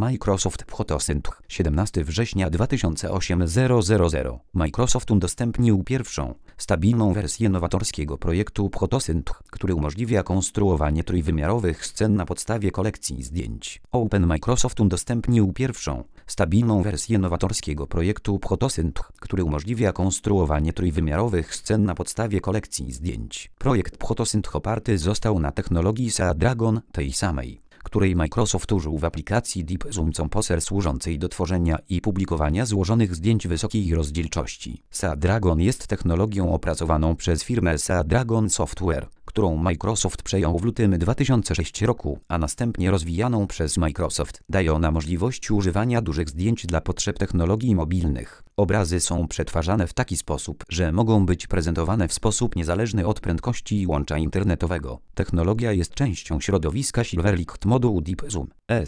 Microsoft Photosynth 17 września 2008 000. Microsoft udostępnił pierwszą, stabilną wersję nowatorskiego projektu Photosynth, który umożliwia konstruowanie trójwymiarowych scen na podstawie kolekcji zdjęć. Microsoft udostępnił pierwszą, stabilną wersję nowatorskiego projektu Photosynth, który umożliwia konstruowanie trójwymiarowych scen na podstawie kolekcji zdjęć. Projekt Photosynth oparty został na technologii Dragon, tej samej, której Microsoft użył w aplikacji Deep Zoom Composer służącej do tworzenia i publikowania złożonych zdjęć wysokiej rozdzielczości. Dragon jest technologią opracowaną przez firmę Dragon Software, którą Microsoft przejął w lutym 2006 roku, a następnie rozwijaną przez Microsoft. Daje ona możliwość używania dużych zdjęć dla potrzeb technologii mobilnych. Obrazy są przetwarzane w taki sposób, że mogą być prezentowane w sposób niezależny od prędkości łącza internetowego. Technologia jest częścią środowiska Silverlight modułu Deep Zoom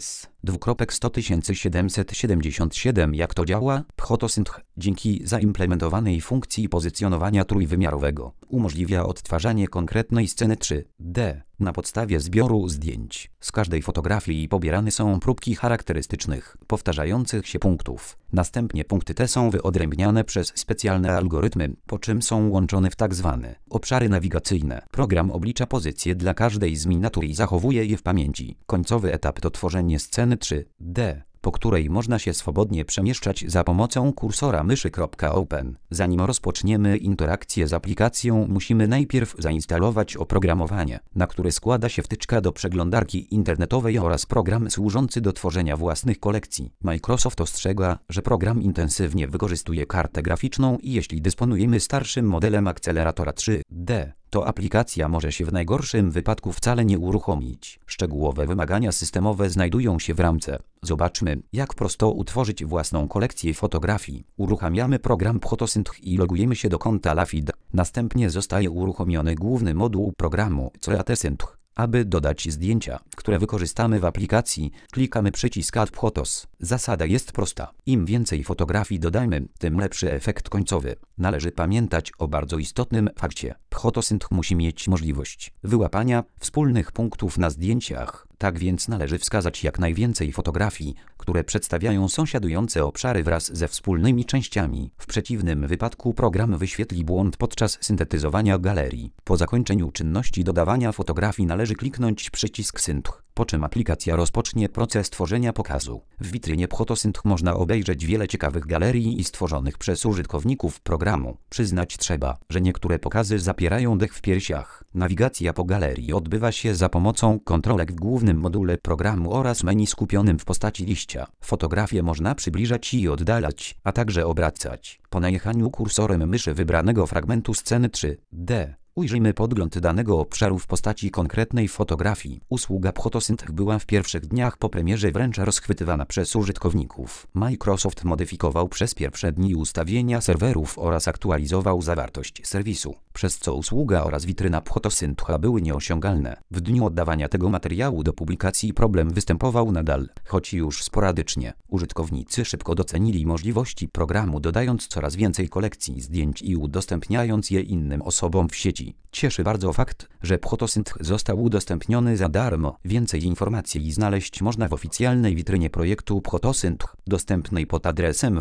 S2000777. Jak to działa? Photosynth dzięki zaimplementowanej funkcji pozycjonowania trójwymiarowego umożliwia odtwarzanie konkretnej sceny 3D na podstawie zbioru zdjęć. Z każdej fotografii pobierane są próbki charakterystycznych, powtarzających się punktów. Następnie punkty te są wyodrębniane przez specjalne algorytmy, po czym są łączone w tak zwane obszary nawigacyjne. Program oblicza pozycję dla każdej z miniatur i zachowuje je w pamięci. Końcowy etap to tworzenie sceny 3D, po której można się swobodnie przemieszczać za pomocą kursora myszy. Open. Zanim rozpoczniemy interakcję z aplikacją, musimy najpierw zainstalować oprogramowanie, na które składa się wtyczka do przeglądarki internetowej oraz program służący do tworzenia własnych kolekcji. Microsoft ostrzega, że program intensywnie wykorzystuje kartę graficzną i jeśli dysponujemy starszym modelem akceleratora 3D, to aplikacja może się w najgorszym wypadku wcale nie uruchomić. Szczegółowe wymagania systemowe znajdują się w ramce. Zobaczmy, jak prosto utworzyć własną kolekcję fotografii. Uruchamiamy program Photosynth i logujemy się do konta LAFID. Następnie zostaje uruchomiony główny moduł programu Photosynth. Aby dodać zdjęcia, które wykorzystamy w aplikacji, klikamy przycisk Add Photos. Zasada jest prosta. Im więcej fotografii dodamy, tym lepszy efekt końcowy. Należy pamiętać o bardzo istotnym fakcie. Photosynth musi mieć możliwość wyłapania wspólnych punktów na zdjęciach. Tak więc należy wskazać jak najwięcej fotografii, które przedstawiają sąsiadujące obszary wraz ze wspólnymi częściami. W przeciwnym wypadku program wyświetli błąd podczas syntetyzowania galerii. Po zakończeniu czynności dodawania fotografii należy kliknąć przycisk Synth, po czym aplikacja rozpocznie proces tworzenia pokazu. W witrynie Photosynth można obejrzeć wiele ciekawych galerii i stworzonych przez użytkowników programu. Przyznać trzeba, że niektóre pokazy zapierają dech w piersiach. Nawigacja po galerii odbywa się za pomocą kontrolek w głównym module programu oraz menu skupionym w postaci liścia. Fotografię można przybliżać i oddalać, a także obracać. Po najechaniu kursorem myszy wybranego fragmentu sceny 3D, ujrzyjmy podgląd danego obszaru w postaci konkretnej fotografii. Usługa Photosynth była w pierwszych dniach po premierze wręcz rozchwytywana przez użytkowników. Microsoft modyfikował przez pierwsze dni ustawienia serwerów oraz aktualizował zawartość serwisu, przez co usługa oraz witryna Photosynth były nieosiągalne. W dniu oddawania tego materiału do publikacji problem występował nadal, choć już sporadycznie. Użytkownicy szybko docenili możliwości programu, dodając coraz więcej kolekcji zdjęć i udostępniając je innym osobom w sieci. Cieszy bardzo fakt, że Photosynth został udostępniony za darmo. Więcej informacji znaleźć można w oficjalnej witrynie projektu Photosynth, dostępnej pod adresem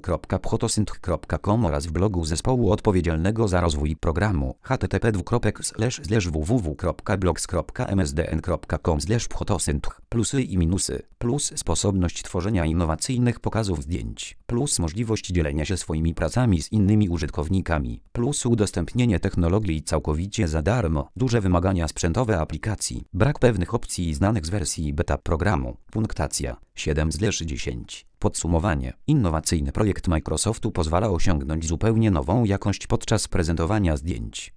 www.photosynth.com oraz w blogu zespołu odpowiedzialnego za rozwój programu http://www.blogs.msdn.com/photosynth. Plusy i minusy. Plus sposobność tworzenia innowacyjnych pokazów zdjęć. Plus możliwość dzielenia się swoimi pracami z innymi użytkownikami. Plus udostępnienie technologii całkowicie za darmo. Duże wymagania sprzętowe aplikacji. Brak pewnych opcji znanych z wersji beta programu. Punktacja 7/10. Podsumowanie. Innowacyjny projekt Microsoftu pozwala osiągnąć zupełnie nową jakość podczas prezentowania zdjęć.